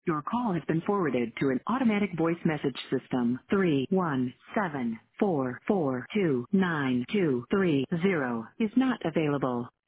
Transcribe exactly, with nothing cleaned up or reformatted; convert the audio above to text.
Your call has been forwarded to an automatic voice message system. Three one seven four four two nine two three zero is not available.